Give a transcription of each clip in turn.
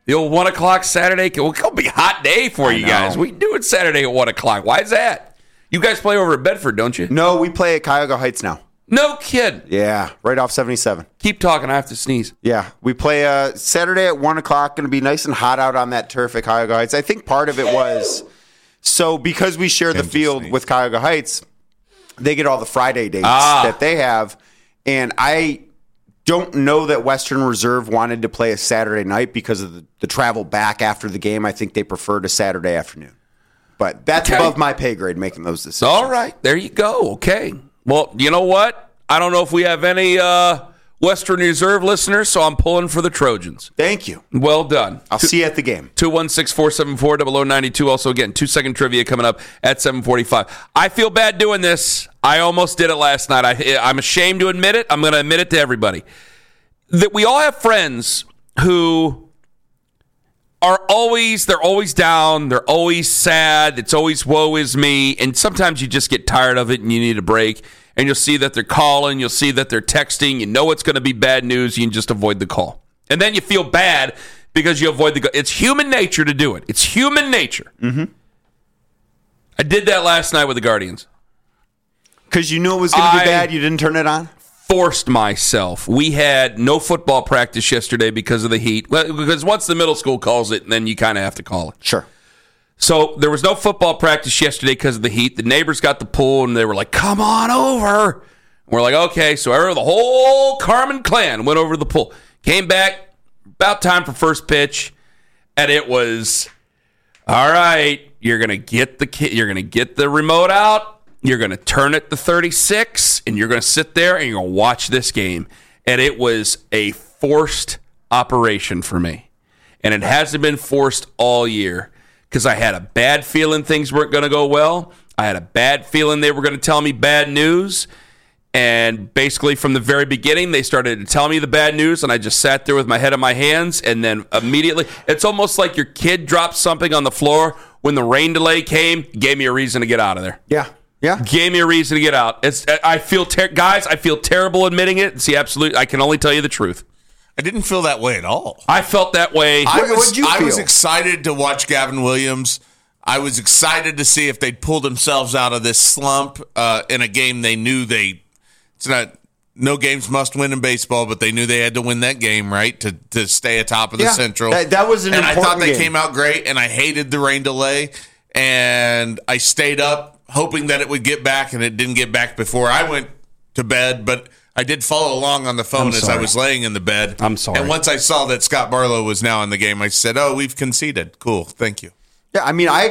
The old 1 o'clock Saturday. It'll be a hot day for you guys. We do it Saturday at 1 o'clock. Why is that? You guys play over at Bedford, don't you? No, we play at Cuyahoga Heights now. No kid. Yeah, right off 77. Keep talking. I have to sneeze. Yeah, we play Saturday at 1 o'clock. Going to be nice and hot out on that turf at Cuyahoga Heights. I think part of it was, so because we share the field with Cuyahoga Heights, they get all the Friday dates that they have. And I don't know that Western Reserve wanted to play a Saturday night because of the travel back after the game. I think they preferred a Saturday afternoon. But that's above my pay grade, making those decisions. All right. There you go. Okay. Well, you know what? I don't know if we have any Western Reserve listeners, so I'm pulling for the Trojans. Thank you. Well done. I'll see you at the game. 216-474-0092. Also, again, 2-second trivia coming up at 7:45. I feel bad doing this. I almost did it last night. I'm ashamed to admit it. I'm going to admit it to everybody. That we all have friends who they're always down, they're always sad, it's always woe is me, and sometimes you just get tired of it and you need a break, and you'll see that they're calling, you'll see that they're texting, you know it's going to be bad news, you can just avoid the call. And then you feel bad because you avoid the call. It's human nature to do it. It's human nature. Mm-hmm. I did that last night with the Guardians. Because you knew it was going to be bad, you didn't turn it on? Forced myself. We had no football practice yesterday because of the heat. Well, because once the middle school calls it, then you kind of have to call it. Sure. So there was no football practice yesterday because of the heat. The neighbors got the pool, and they were like, come on over. And we're like, okay. So the whole Carmen clan went over to the pool. Came back, about time for first pitch, and it was, all right, you're going to get the remote out. You're going to turn it to 36, and you're going to sit there, and you're going to watch this game. And it was a forced operation for me. And it hasn't been forced all year because I had a bad feeling things weren't going to go well. I had a bad feeling they were going to tell me bad news. And basically from the very beginning, they started to tell me the bad news, and I just sat there with my head in my hands. And then immediately, it's almost like your kid dropped something on the floor. When the rain delay came, gave me a reason to get out of there. Yeah. Yeah, gave me a reason to get out. I feel terrible admitting it. See, absolutely, I can only tell you the truth. I didn't feel that way at all. I felt that way. I was excited to watch Gavin Williams. I was excited to see if they'd pull themselves out of this slump in a game they knew no games must win in baseball, but they knew they had to win that game, right, to stay atop of the Central. That was an important game. And I thought they came out great, and I hated the rain delay, and I stayed up hoping that it would get back, and it didn't get back before I went to bed, but I did follow along on the phone as I was laying in the bed. I'm sorry. And once I saw that Scott Barlow was now in the game, I said, we've conceded. Cool, thank you. Yeah, I mean, I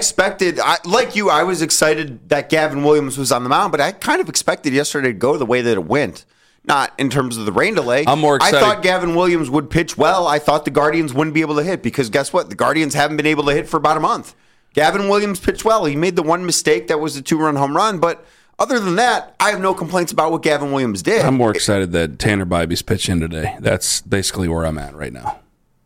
was excited that Gavin Williams was on the mound, but I kind of expected yesterday to go the way that it went. Not in terms of the rain delay. I'm more excited. I thought Gavin Williams would pitch well. I thought the Guardians wouldn't be able to hit because guess what? The Guardians haven't been able to hit for about a month. Gavin Williams pitched well. He made the one mistake that was the 2-run home run, but other than that, I have no complaints about what Gavin Williams did. I'm more excited that Tanner Bybee's pitching today. That's basically where I'm at right now.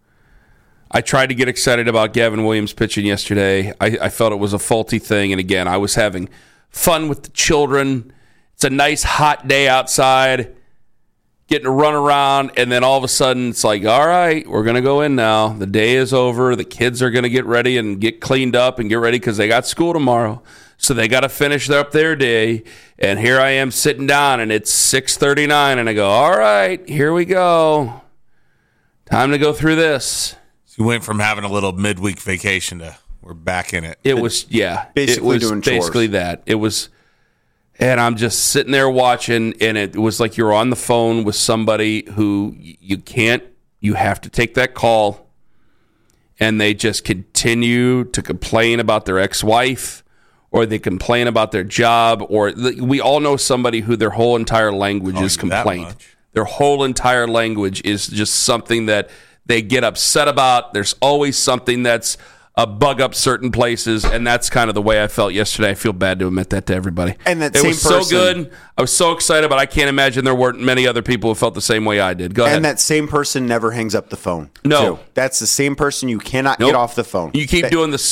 I tried to get excited about Gavin Williams pitching yesterday. I felt it was a faulty thing, and again, I was having fun with the children. It's a nice hot day outside, getting to run around, and then all of a sudden it's like, all right, we're going to go in now. The day is over. The kids are going to get ready and get cleaned up and get ready because they got school tomorrow. So they got to finish up their day. And here I am sitting down, and it's 6:39, and I go, all right, here we go. Time to go through this. So you went from having a little midweek vacation to we're back in it. It was, yeah. Basically doing chores. Basically that. It was... And I'm just sitting there watching, and it was like you're on the phone with somebody who you have to take that call, and they just continue to complain about their ex-wife, or they complain about their job, or we all know somebody who their whole entire language is complaint. Their whole entire language is just something that they get upset about. There's always something that's a bug up certain places, and that's kind of the way I felt yesterday. I feel bad to admit that to everybody. And that it was so good. I was so excited, but I can't imagine there weren't many other people who felt the same way I did. Go ahead. And that same person never hangs up the phone. No. Too. That's the same person you cannot get off the phone. You keep doing the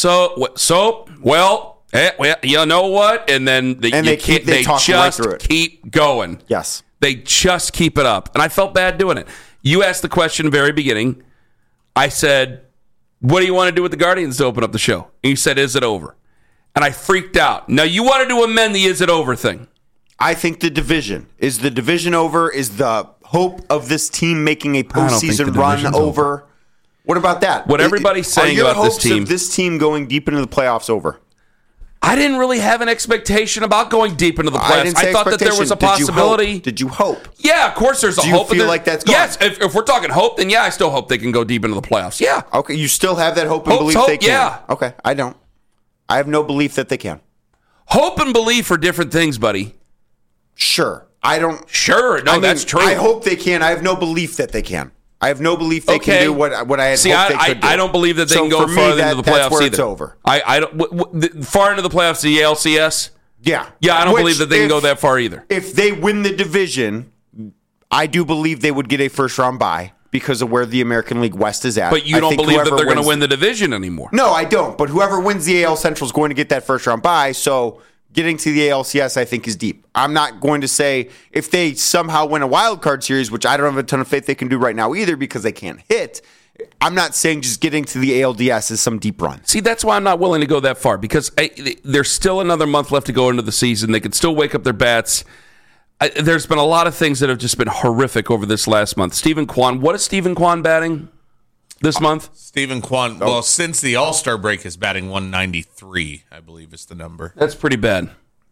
well, you know what? And then they just keep going. Yes. They just keep it up. And I felt bad doing it. You asked the question very beginning. I said, what do you want to do with the Guardians to open up the show? And you said, is it over? And I freaked out. Now, you wanted to amend the is it over thing. I think the division over? Is the hope of this team making a postseason run over? What about that? What everybody's saying about this team. Of this team going deep into the playoffs over? I didn't really have an expectation about going deep into the playoffs. I thought that there was a possibility. Did you hope? Yeah, of course there's a hope. Do you feel like that's gone? Yes, if we're talking hope, then yeah, I still hope they can go deep into the playoffs. Yeah. Okay, you still have that hope and belief they can? Yeah. Okay, I don't. I have no belief that they can. Hope and belief are different things, buddy. Sure. I don't. Sure. No, that's true. I hope they can. I have no belief that they can. I have no belief they can do what I had hoped they could do. I don't believe that they can go farther into the playoffs that's where either. It's over. I don't far into the playoffs, the ALCS. Yeah. Yeah, I don't believe that they can go that far either. If they win the division, I do believe they would get a first round bye because of where the American League West is at. But you don't believe that they're going to win the division anymore. No, I don't. But whoever wins the AL Central is going to get that first round bye. So getting to the ALCS, I think, is deep. I'm not going to say if they somehow win a wild card series, which I don't have a ton of faith they can do right now either because they can't hit. I'm not saying just getting to the ALDS is some deep run. See, that's why I'm not willing to go that far because there's still another month left to go into the season. They could still wake up their bats. There's been a lot of things that have just been horrific over this last month. Stephen Kwan, what is Stephen Kwan batting this month? Stephen Kwan, well, since the All-Star break is batting 193, I believe is the number. That's pretty bad.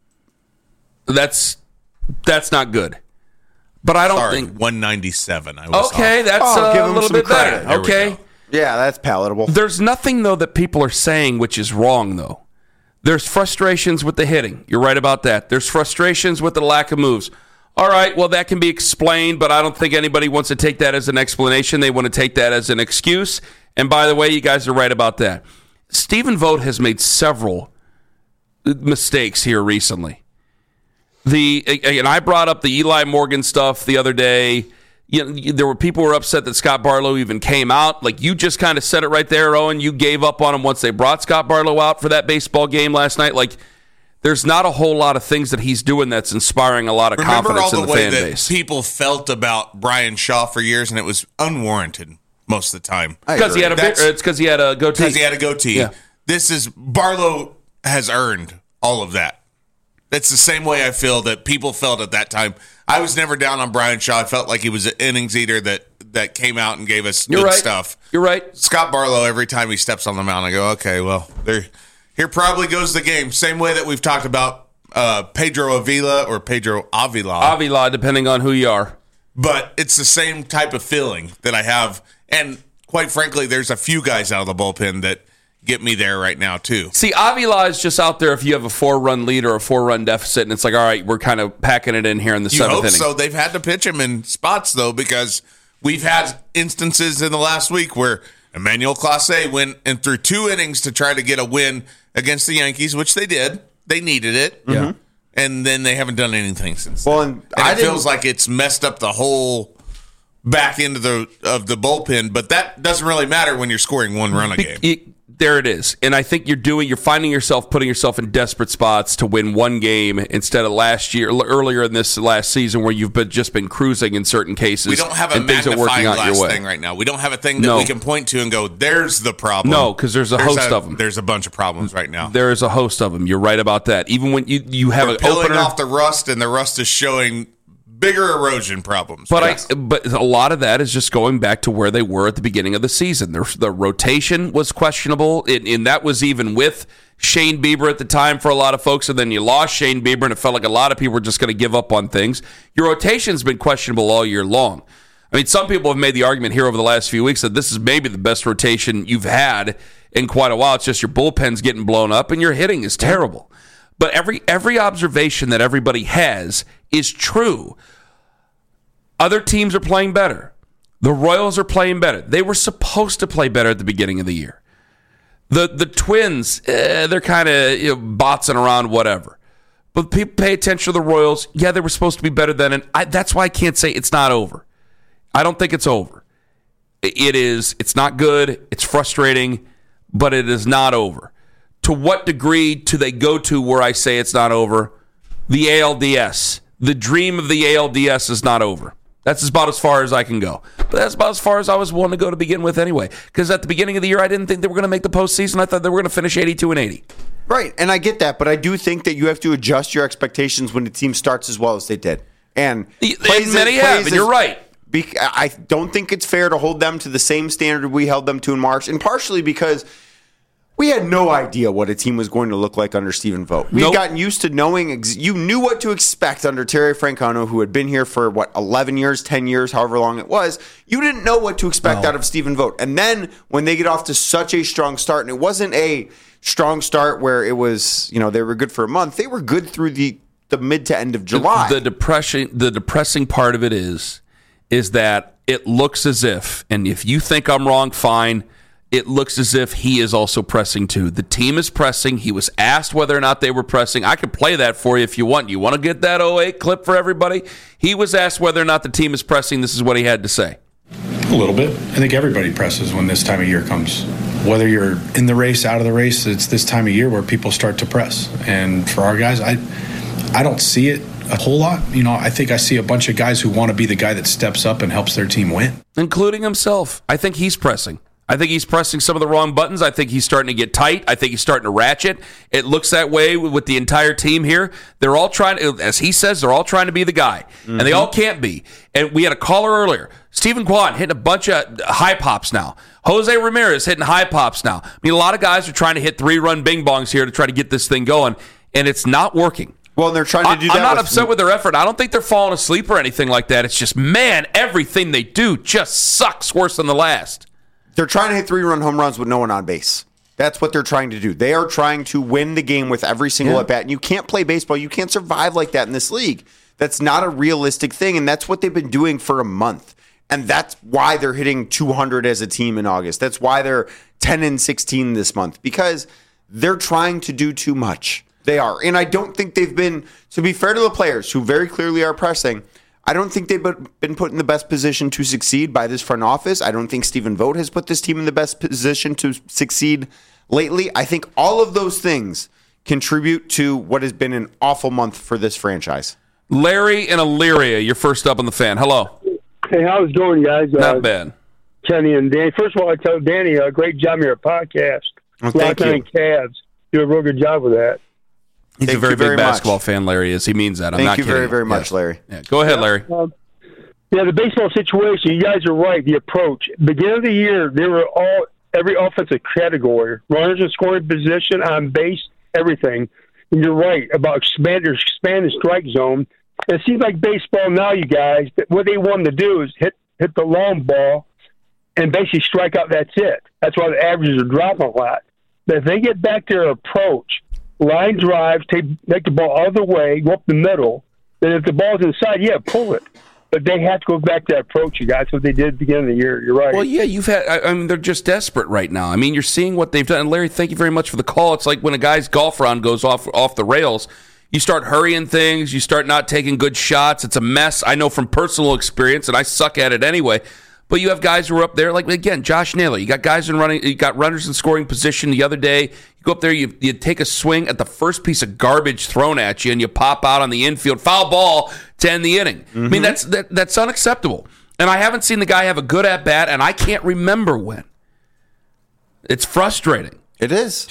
That's not good. But I don't think 197. I was okay, off. That's a little bit better. Okay. Yeah, that's palatable. There's nothing though that people are saying which is wrong though. There's frustrations with the hitting. You're right about that. There's frustrations with the lack of moves. All right, well, that can be explained, but I don't think anybody wants to take that as an explanation. They want to take that as an excuse. And by the way, you guys are right about that. Stephen Vogt has made several mistakes here recently. And I brought up the Eli Morgan stuff the other day. There were people who were upset that Scott Barlow even came out. Like, you just kind of said it right there, Owen. You gave up on him once they brought Scott Barlow out for that baseball game last night. Like, there's not a whole lot of things that he's doing that's inspiring a lot of confidence in the fan base. Remember all the way that people felt about Brian Shaw for years, and it was unwarranted most of the time. It's because he had a goatee. Because he had a goatee. Yeah. Barlow has earned all of that. That's the same way I feel that people felt at that time. I was never down on Brian Shaw. I felt like he was an innings eater that came out and gave us good stuff. You're right. Scott Barlow, every time he steps on the mound, I go, okay, well, here probably goes the game. Same way that we've talked about Pedro Avila or Pedro Avila. Avila, depending on who you are. But it's the same type of feeling that I have. And quite frankly, there's a few guys out of the bullpen that get me there right now, too. See, Avila is just out there if you have a 4-run lead or a 4-run deficit, and it's like, all right, we're kind of packing it in here in the seventh inning. So they've had to pitch him in spots, though, because we've had instances in the last week where Emmanuel Clase went and threw 2 innings to try to get a win against the Yankees, which they did. They needed it. Yeah. And then they haven't done anything since. Well, and it feels like it's messed up the whole back end of the bullpen, but that doesn't really matter when you're scoring 1 run a game. There it is. And I think you're finding yourself putting yourself in desperate spots to win 1 game instead of earlier in this last season where you've just been cruising in certain cases. We don't have a magnifying glass thing right now. We don't have a thing that we can point to and go, there's the problem. No, because there's a host of them. There's a bunch of problems right now. There is a host of them. You're right about that. Even when you have an opener off the rust, and the rust is showing bigger erosion problems. But but a lot of that is just going back to where they were at the beginning of the season. The rotation was questionable, and that was even with Shane Bieber at the time for a lot of folks, and then you lost Shane Bieber, and it felt like a lot of people were just going to give up on things. Your rotation's been questionable all year long. I mean, some people have made the argument here over the last few weeks that this is maybe the best rotation you've had in quite a while. It's just your bullpen's getting blown up, and your hitting is terrible. But every observation that everybody has is true. Other teams are playing better. The Royals are playing better. They were supposed to play better at the beginning of the year. The Twins, they're kind of botzing around, whatever. But people pay attention to the Royals. Yeah, they were supposed to be better then, and that's why I can't say it's not over. I don't think it's over. It is. It's not good. It's frustrating, but it is not over. To what degree do they go to where I say it's not over? The ALDS. The dream of the ALDS is not over. That's about as far as I can go. But that's about as far as I was willing to go to begin with anyway. Because at the beginning of the year, I didn't think they were going to make the postseason. I thought they were going to finish 82-80. Right, and I get that, but I do think that you have to adjust your expectations when the team starts as well as they did. And many have, and you're right. I don't think it's fair to hold them to the same standard we held them to in March, and partially because we had no idea what a team was going to look like under Stephen Vogt. We'd gotten used to knowing you knew what to expect under Terry Francona, who had been here for, 11 years, 10 years, however long it was. You didn't know what to expect out of Stephen Vogt. And then when they get off to such a strong start, and it wasn't a strong start where it was, they were good for a month. They were good through the mid to end of July. The depressing part of it is that it looks as if, and if you think I'm wrong, fine, it looks as if he is also pressing too. The team is pressing. He was asked whether or not they were pressing. I could play that for you if you want. You want to get that 08 clip for everybody? He was asked whether or not the team is pressing. This is what he had to say. A little bit. I think everybody presses when this time of year comes. Whether you're in the race, out of the race, it's this time of year where people start to press. And for our guys, I don't see it a whole lot. I think I see a bunch of guys who want to be the guy that steps up and helps their team win. Including himself. I think he's pressing. I think he's pressing some of the wrong buttons. I think he's starting to get tight. I think he's starting to ratchet. It looks that way with the entire team here. They're all trying to, as he says, they're all trying to be the guy. Mm-hmm. And they all can't be. And we had a caller earlier. Stephen Kwan hitting a bunch of high pops now. Jose Ramirez hitting high pops now. I mean, a lot of guys are trying to hit 3-run bing bongs here to try to get this thing going, and it's not working. Well, they're trying to do that. I'm not upset with their effort. I don't think they're falling asleep or anything like that. It's just, man, everything they do just sucks worse than the last. They're trying to hit 3-run home runs with no one on base. That's what they're trying to do. They are trying to win the game with every single at-bat. And you can't play baseball. You can't survive like that in this league. That's not a realistic thing, and that's what they've been doing for a month. And that's why they're hitting 200 as a team in August. That's why they're 10-16 this month, because they're trying to do too much. They are. And I don't think they've been, to be fair to the players who very clearly are pressing, I don't think they've been put in the best position to succeed by this front office. I don't think Stephen Vogt has put this team in the best position to succeed lately. I think all of those things contribute to what has been an awful month for this franchise. Larry in Elyria, you're first up on the Fan. Hello. Hey, how's it going, guys? Not bad. Kenny and Danny. First of all, I tell Danny, great job on your podcast. Well, thank you. Cavs. You do a real good job with that. He's a very big basketball fan, Larry is. He means that. I'm not kidding. Thank you very, very much, Larry. Yeah. Go ahead, Larry. The baseball situation, you guys are right. The approach. Beginning of the year, they were every offensive category. Runners in scoring position, on base, everything. And you're right about expand the strike zone. It seems like baseball now, you guys, what they want to do is hit the long ball and basically strike out. That's it. That's why the averages are dropping a lot. But if they get back to their approach, line drives, make the ball out of the way, go up the middle, then if the ball's inside, pull it. But they have to go back to that approach, you guys. That's what they did at the beginning of the year. You're right. Well, yeah, they're just desperate right now. I mean, you're seeing what they've done. And Larry, thank you very much for the call. It's like when a guy's golf round goes off the rails, you start hurrying things, you start not taking good shots. It's a mess. I know from personal experience, and I suck at it anyway. But you have guys who are up there, like, again, Josh Naylor. You got guys you got runners in scoring position the other day. You go up there, you take a swing at the first piece of garbage thrown at you, and you pop out on the infield. Foul ball to end the inning. Mm-hmm. I mean, that's unacceptable. And I haven't seen the guy have a good at-bat, and I can't remember when. It's frustrating. It is.